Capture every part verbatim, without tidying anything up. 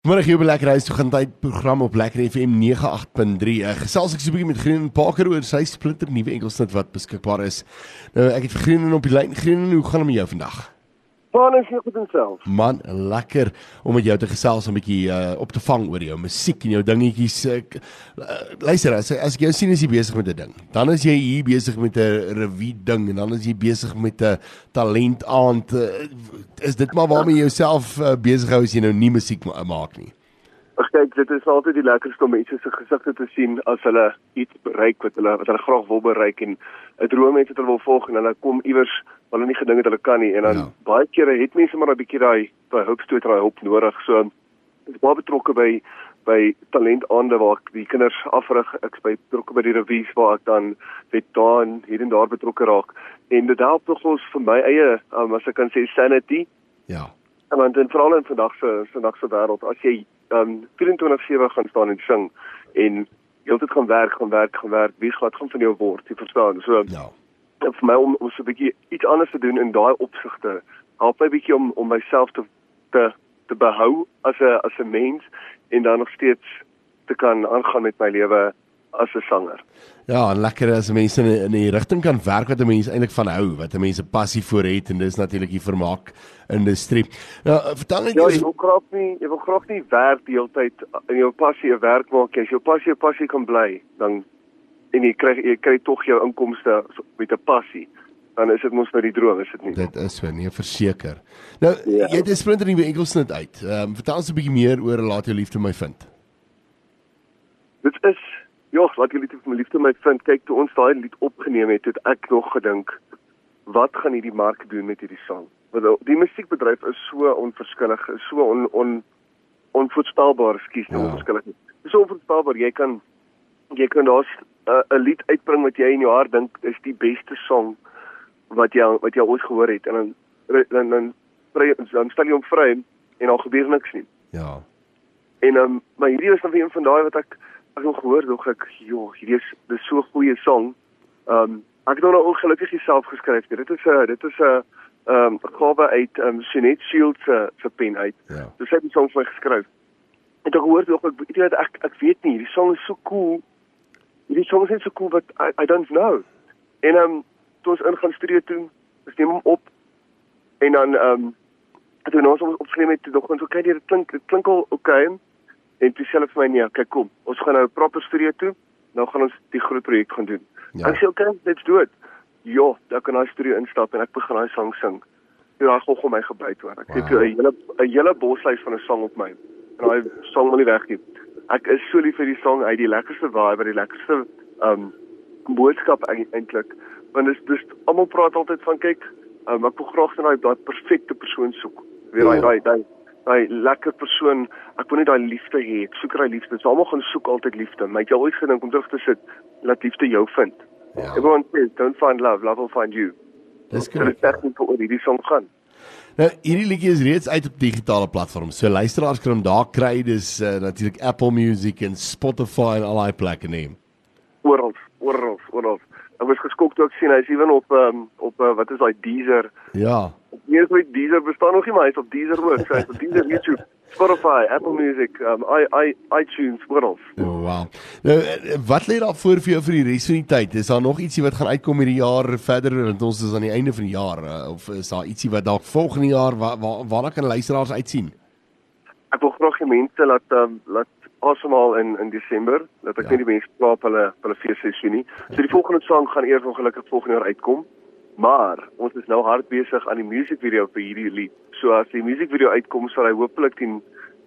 Vanmiddag hier by Lekker Huis toe gaan tyd program op Lekker F M nege agt punt drie. Uh, gesels ek so 'n bietjie met Grienen Parker oor sy splinter nuwe enkelsnit wat beskikbaar is. Nou ek het vir Grienen op die lyn. Grienen, hoe gaan dit met jou vandag? Man, is nie goed in self. Man, lekker om met jou te gesels, 'n bietjie uh, op te vang oor jou musiek en jou dingetjies. Uh, luister, as, as ek jou sien is jy besig met 'n ding. Dan is jy hier besig met 'n revue ding en dan is jy besig met 'n talentaand. Uh, is dit maar waarmee jy jouself uh, besig hou as jy nou nie musiek ma maak nie? Ag kyk, dit is altyd die lekkerste om mense se gesigte te sien as hulle iets bereik wat hulle wat hulle graag wil bereik en 'n droom het wat hulle wil volg en hulle kom iewers waar hulle nie gedink het hulle kan nie en dan ja. Baie kere het mense maar 'n bietjie daai daai hulpstoot, daai hulp nodig. So ek is baie betrokke by by talentaande waar ek die kinders afrig. Ek is by betrokke by die revues waar ek dan net daar en hier en daar betrokke raak. En dit help nogals vir my eie, um, as ek kan sê, sanity. Ja. En want in veral in vandag se vandag se wêreld, as jy um vierentwintig sewe gaan staan en sing en heeltyd gaan werk, gaan werk, gaan werk, wie wat gaan van jou word, jy verstaan. So ja. Vir my om, om so 'n bietjie iets anders te doen in daai opsigte, help my bietjie om om myself te te te behou as 'n as 'n mens en dan nog steeds te kan aangaan met my lewe as 'n sanger. Ja, en lekker as mense in, in die rigting kan werk wat 'n mens eintlik van hou, wat 'n mens 'n passie vir het en dis natuurlik die vermaak industrie. Nou, vertel net ja, jy wil graag nie, jy wil graag nie werk die hele tyd in jou passie 'n werk maak. As jou passie 'n passie kan bly, dan en jy kry jy kry tog jou inkomste met 'n passie. Dan is dit mos nou die droom, is dit nie? Dit is so, nee, verseker. Nou, ja. Jy het 'n splinter nuwe enkelsnit uit. Ehm um, vertel ons 'n bietjie meer oor Laat jou liefde my vind. Dit is ja, laat julle liefde my liefde my vind. Kyk, toe ons daai lied opgeneem het, het ek nog gedink, wat gaan hierdie mark doen met hierdie sang? Want die musiekbedryf is so onverskillig, is so on on onvoorspelbaar, ekskuus, nie ja. onverskillig nie. Dis so onvoorspelbaar, jy kan jy kan daar 'n uh, lied uitbring wat jy in jou hart dink is die beste song wat jy wat jy ooit gehoor het en dan dan dan, dan, dan stel jy hom vry en dan gebeur niks nie. Ja. En um, maar hierdie is nog een van daai wat ek ek nog gehoor, dog ek, joh, hierdie is dis so 'n goeie song. Um ek het nou ongelukkig self geskryf. Dit is 'n dit is 'n um 'n gawe uit um Jeanette Shields se se pen uit. Ja. Dus sy het die song vir my geskryf. En ek hoor dog ek weet ek ek weet nie, hierdie song is so cool. Hierdie song is net so cool but I I don't know. En um toe ons ingaan studio toe, ons neem hom op en dan um toe ons ons opgeneem het, toe dog ons okay, dit klink dit klink al okay. En toe sê hulle vir my, nee, kyk kom, ons gaan nou 'n proper studio toe, nou gaan ons die groot projek gaan doen. Ja. En ek sê, okay, let's do it. Ja, dan kan hy studio instap en ek begin hy sang sing. Toe daai gogg om my gebyt hoor. Ek wow. het toe 'n hele 'n hele boslys van 'n sang op my. En daai sang wil nie weggee. Ek is so lief vir die sang, hy die lekkerste vibe, die lekkerste um boodskap eintlik. Want dis dis almal praat altyd van kyk, um, ek wil graag daai daai perfekte persoon soek. Weer daai daai daai daai lekker persoon, ek wil net daai liefde hê, ek soek daai liefde. So almal gaan soek altyd liefde. Maar ek het ooit gedink om terug te sit, laat liefde jou vind. Ja. Everyone says, don't find love, love will find you. Dis korrek. Dit is tegnies vir hierdie song gaan. Nou, hierdie liedjie is reeds uit op digitale platforms. So luisteraars kan hom daar kry. Dis uh, natuurlik Apple Music en Spotify en al daai plekke neem. Oral, oral, oral. Ek was geskok toe ek sien hy's ewen op um, op uh, wat is daai Deezer. Ja. Nie so Deezer bestaan nog nie, maar hy's op Deezer ook. So hy's op Deezer, YouTube, Spotify, Apple Music, um, I, I, iTunes, oral. Oh, wow. Nou, wat lê daar voor vir jou vir die res van die tyd? Is daar nog ietsie wat gaan uitkom hierdie jaar verder, want ons is aan die einde van die jaar, of is daar ietsie wat dalk volgende jaar, waar, waar, waarna kan luisteraars uitsien? Ek wil graag die mense laat, um, laat asemhaal in, in Desember, dat ek ja. nie die mense slaap hulle, hulle feesseisoen nie. So die volgende sang gaan eers ongelukkig volgende jaar uitkom, maar ons is nou hard besig aan die musiekvideo vir hierdie lied. So as die musiekvideo uitkom, sal hy hopelik die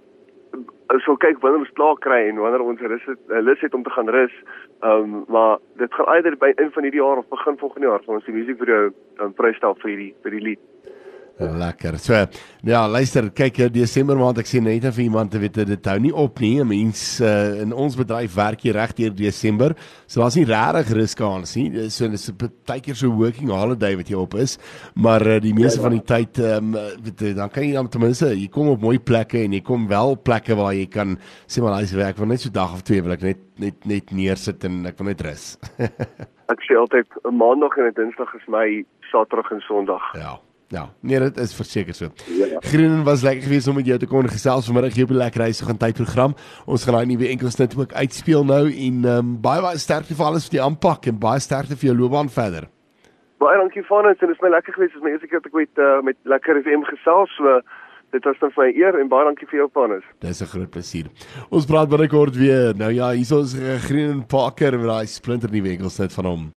sal kyk wanneer ons klaar kry en wanneer ons rus het, lus het om te gaan rus. Um, maar dit gaan either by in van hierdie jaar of begin volgende jaar gaan ons die musiekvideo um, vrystel vir hierdie vir die lied. Lekker. So, ja, luister, kyk, Desember maand, ek sê net vir iemand te weet, dit hou nie op nie. Mens uh, in ons bedryf werk jy reg deur Desember. So daar's nie regtig riskans nie. So dis 'n partykeer so working holiday wat jy op is, maar uh, die meeste van die tyd um, weet, dan kan jy dan ten minste, jy kom op mooi plekke en jy kom wel plekke waar jy kan sê maar luister, ek wil net so dag of twee wil ek net net net neersit en ek wil net rus. Ek sê altyd 'n maandag en 'n dinsdag is my Saterdag en Sondag. Ja. Ja, nee, dit is verseker so. Ja. Groenen was lekker geweest om met jou te kon gesels vanmiddag hier op die Lekker Huis gaan tydprogram. Ons gaan daai nuwe enkelsnit ook uitspeel nou en um, baie baie sterkte vir alles wat jy aanpak en baie sterkte vir jou loopbaan verder. Baie dankie van ons en dit is my lekker geweest, dit is my eerste keer dat ek met uh, met Lekker F M gesels, so dit was dan vir my eer en baie dankie vir jou Vanus. Dis 'n groot plesier. Ons praat binnekort weer. Nou ja, hier is ons uh, Groenen Parker met daai splinter nuwe enkelsnit van hom.